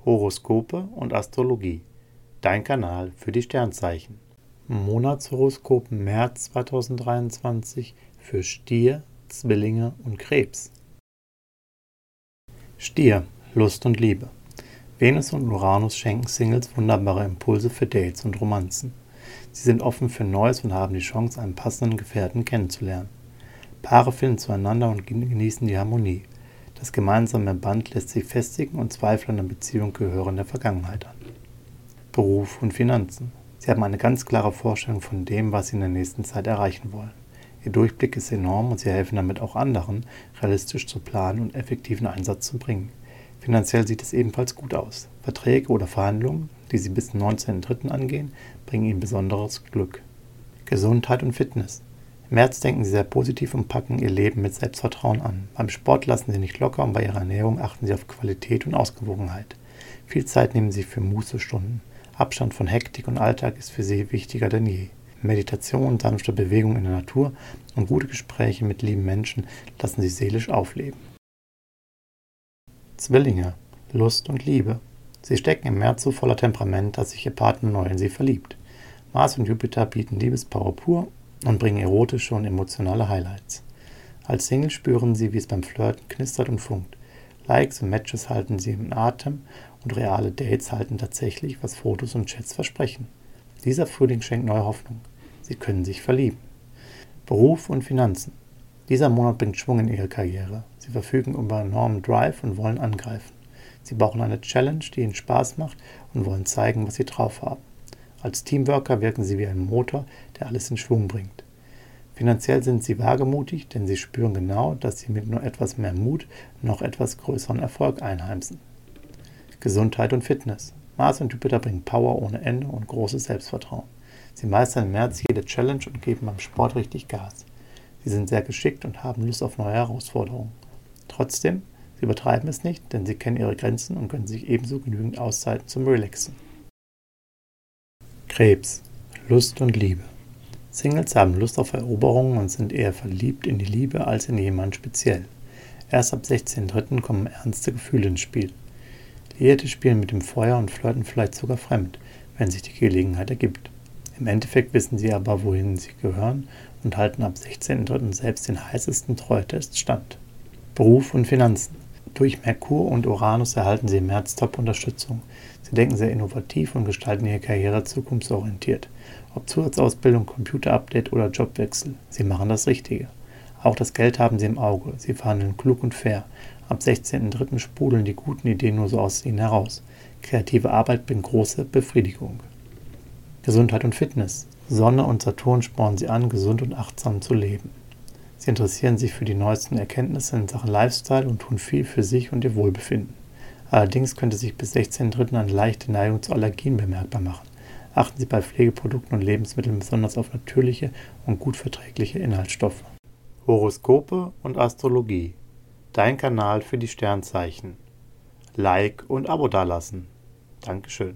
Horoskope und Astrologie. Dein Kanal für die Sternzeichen. Monatshoroskop März 2023 für Stier, Zwillinge und Krebs. Stier, Lust und Liebe. Venus und Uranus schenken Singles wunderbare Impulse für Dates und Romanzen. Sie sind offen für Neues und haben die Chance, einen passenden Gefährten kennenzulernen. Paare finden zueinander und genießen die Harmonie. Das gemeinsame Band lässt sich festigen und Zweifel an der Beziehung gehören der Vergangenheit an. Beruf und Finanzen. Sie haben eine ganz klare Vorstellung von dem, was Sie in der nächsten Zeit erreichen wollen. Ihr Durchblick ist enorm und Sie helfen damit auch anderen, realistisch zu planen und effektiven Einsatz zu bringen. Finanziell sieht es ebenfalls gut aus. Verträge oder Verhandlungen, die Sie bis zum 19.03. angehen, bringen Ihnen besonderes Glück. Gesundheit und Fitness. Im März denken Sie sehr positiv und packen Ihr Leben mit Selbstvertrauen an. Beim Sport lassen Sie nicht locker und bei Ihrer Ernährung achten Sie auf Qualität und Ausgewogenheit. Viel Zeit nehmen Sie für Mußestunden. Abstand von Hektik und Alltag ist für Sie wichtiger denn je. Meditation, sanfte Bewegung in der Natur und gute Gespräche mit lieben Menschen lassen Sie seelisch aufleben. Zwillinge, Lust und Liebe. Sie stecken im März so voller Temperament, dass sich Ihr Partner neu in Sie verliebt. Mars und Jupiter bieten Liebespower pur und bringen erotische und emotionale Highlights. Als Single spüren Sie, wie es beim Flirten knistert und funkt. Likes und Matches halten Sie im Atem und reale Dates halten tatsächlich, was Fotos und Chats versprechen. Dieser Frühling schenkt neue Hoffnung. Sie können sich verlieben. Beruf und Finanzen. Dieser Monat bringt Schwung in Ihre Karriere. Sie verfügen über enormen Drive und wollen angreifen. Sie brauchen eine Challenge, die Ihnen Spaß macht und wollen zeigen, was Sie drauf haben. Als Teamworker wirken Sie wie ein Motor, der alles in Schwung bringt. Finanziell sind Sie wagemutig, denn Sie spüren genau, dass Sie mit nur etwas mehr Mut noch etwas größeren Erfolg einheimsen. Gesundheit und Fitness. Mars und Jupiter bringen Power ohne Ende und großes Selbstvertrauen. Sie meistern im März jede Challenge und geben beim Sport richtig Gas. Sie sind sehr geschickt und haben Lust auf neue Herausforderungen. Trotzdem, Sie übertreiben es nicht, denn Sie kennen Ihre Grenzen und können sich ebenso genügend Auszeiten zum Relaxen. Krebs, Lust und Liebe. Singles haben Lust auf Eroberungen und sind eher verliebt in die Liebe als in jemanden speziell. Erst ab 16.03. kommen ernste Gefühle ins Spiel. Liierte spielen mit dem Feuer und flirten vielleicht sogar fremd, wenn sich die Gelegenheit ergibt. Im Endeffekt wissen sie aber, wohin sie gehören und halten ab 16.03. selbst den heißesten Treue-Test stand. Beruf und Finanzen. Durch Merkur und Uranus erhalten Sie im März Top-Unterstützung. Sie denken sehr innovativ und gestalten Ihre Karriere zukunftsorientiert. Ob Zusatzausbildung, Computer-Update oder Jobwechsel, Sie machen das Richtige. Auch das Geld haben Sie im Auge. Sie verhandeln klug und fair. Ab 16.03. sprudeln die guten Ideen nur so aus Ihnen heraus. Kreative Arbeit bringt große Befriedigung. Gesundheit und Fitness. Sonne und Saturn spornen Sie an, gesund und achtsam zu leben. Sie interessieren sich für die neuesten Erkenntnisse in Sachen Lifestyle und tun viel für sich und ihr Wohlbefinden. Allerdings könnte sich bis 16.03. eine leichte Neigung zu Allergien bemerkbar machen. Achten Sie bei Pflegeprodukten und Lebensmitteln besonders auf natürliche und gut verträgliche Inhaltsstoffe. Horoskope und Astrologie. Dein Kanal für die Sternzeichen. Like und Abo dalassen. Dankeschön.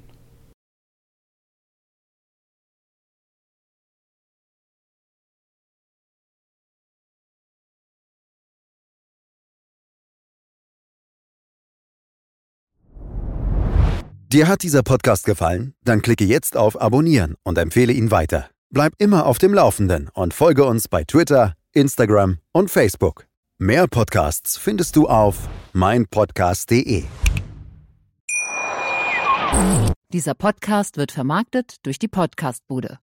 Dir hat dieser Podcast gefallen? Dann klicke jetzt auf Abonnieren und empfehle ihn weiter. Bleib immer auf dem Laufenden und folge uns bei Twitter, Instagram und Facebook. Mehr Podcasts findest du auf meinpodcast.de. Dieser Podcast wird vermarktet durch die Podcastbude.